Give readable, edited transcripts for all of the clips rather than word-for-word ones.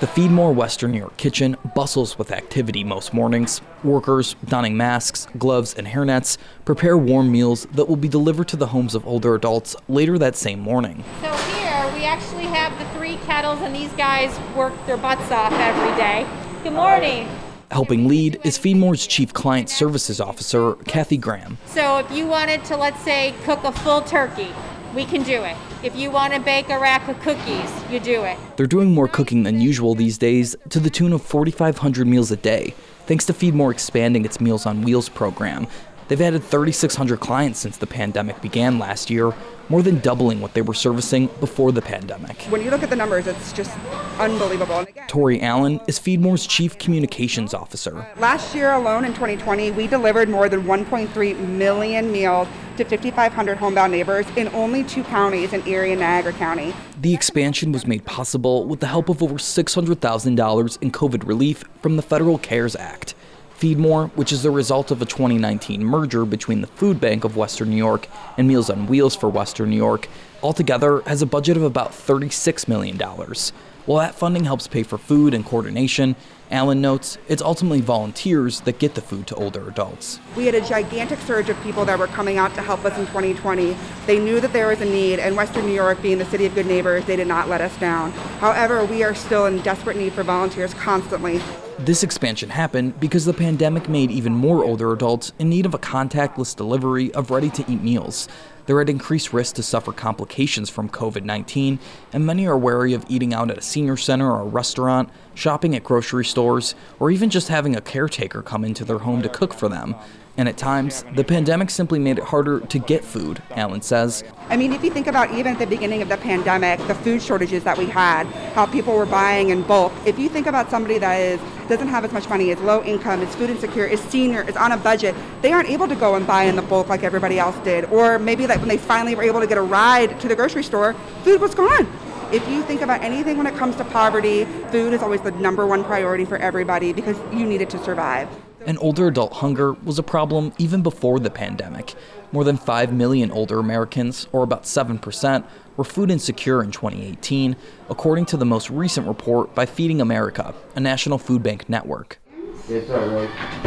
The Feed More Western New York kitchen bustles with activity most mornings. Workers, donning masks, gloves, and hairnets, prepare warm meals that will be delivered to the homes of older adults later that same morning. So here we actually have the 3 kettles, and these guys work their butts off every day. Good morning. Helping lead is Feed More's Chief Client Services Officer, Kathy Graham. So if you wanted to, let's say, cook a full turkey, we can do it. If you want to bake a rack of cookies, you do it. They're doing more cooking than usual these days, to the tune of 4,500 meals a day, thanks to Feed More expanding its Meals on Wheels program. They've added 3,600 clients since the pandemic began last year, more than doubling what they were servicing before the pandemic. When you look at the numbers, it's just unbelievable. Tori Allen is Feed More's Chief Communications Officer. Last year alone in 2020, we delivered more than 1.3 million meals to 5,500 homebound neighbors in only 2 counties in Erie and Niagara County. The expansion was made possible with the help of over $600,000 in COVID relief from the Federal CARES Act. Feed More, which is the result of a 2019 merger between the Food Bank of Western New York and Meals on Wheels for Western New York, altogether has a budget of about $36 million. While that funding helps pay for food and coordination, Allen notes it's ultimately volunteers that get the food to older adults. We had a gigantic surge of people that were coming out to help us in 2020. They knew that there was a need, and Western New York, being the city of good neighbors, they did not let us down. However, we are still in desperate need for volunteers constantly. This expansion happened because the pandemic made even more older adults in need of a contactless delivery of ready-to-eat meals. They're at increased risk to suffer complications from COVID-19, and many are wary of eating out at a senior center or a restaurant, shopping at grocery stores, or even just having a caretaker come into their home to cook for them. And at times, the pandemic simply made it harder to get food, Allen says. I mean, if you think about even at the beginning of the pandemic, the food shortages that we had, how people were buying in bulk. If you think about somebody that doesn't have as much money, is low income, is food insecure, is senior, is on a budget, they aren't able to go and buy in the bulk like everybody else did. Or maybe like when they finally were able to get a ride to the grocery store, food was gone. If you think about anything when it comes to poverty, food is always the number one priority for everybody because you need it to survive. And older adult hunger was a problem even before the pandemic. More than 5 million older Americans, or about 7%, were food insecure in 2018, according to the most recent report by Feeding America, a national food bank network. It's all right.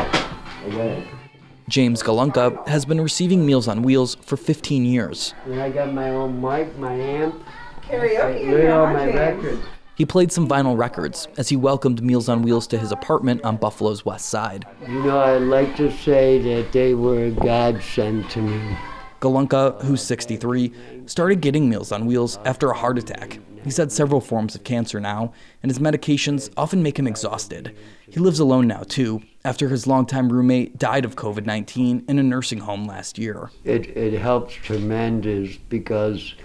I got it. James Galunka has been receiving Meals on Wheels for 15 years. And I got my own mic, my amp. Karaoke. Look at all my records. He played some vinyl records as he welcomed Meals on Wheels to his apartment on Buffalo's west side. You know, I like to say that they were a godsend to me. Galunka, who's 63, started getting Meals on Wheels after a heart attack. He's had several forms of cancer now, and his medications often make him exhausted. He lives alone now, too, after his longtime roommate died of COVID-19 in a nursing home last year. It helps tremendous because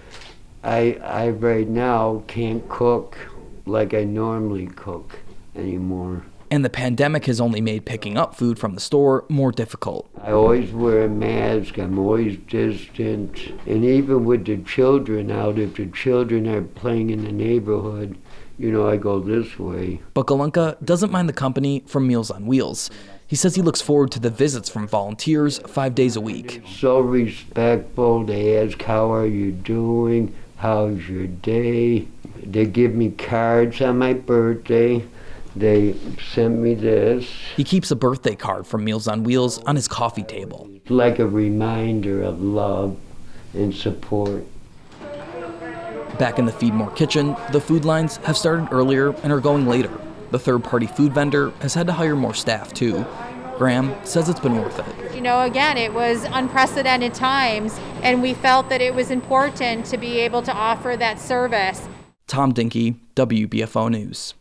I right now can't cook like I normally cook anymore. And the pandemic has only made picking up food from the store more difficult. I always wear a mask, I'm always distant, and even with the children out, if the children are playing in the neighborhood, you know, I go this way. But Galunka doesn't mind the company from Meals on Wheels. He says he looks forward to the visits from volunteers 5 days a week. So respectful, they ask, how are you doing? How's your day? They give me cards on my birthday. They sent me this. He keeps a birthday card from Meals on Wheels on his coffee table. It's like a reminder of love and support. Back in the Feed More kitchen, the food lines have started earlier and are going later. The third-party food vendor has had to hire more staff, too. Graham says it's been worth it. You know, again, it was unprecedented times, and we felt that it was important to be able to offer that service. Tom Dinky, WBFO News.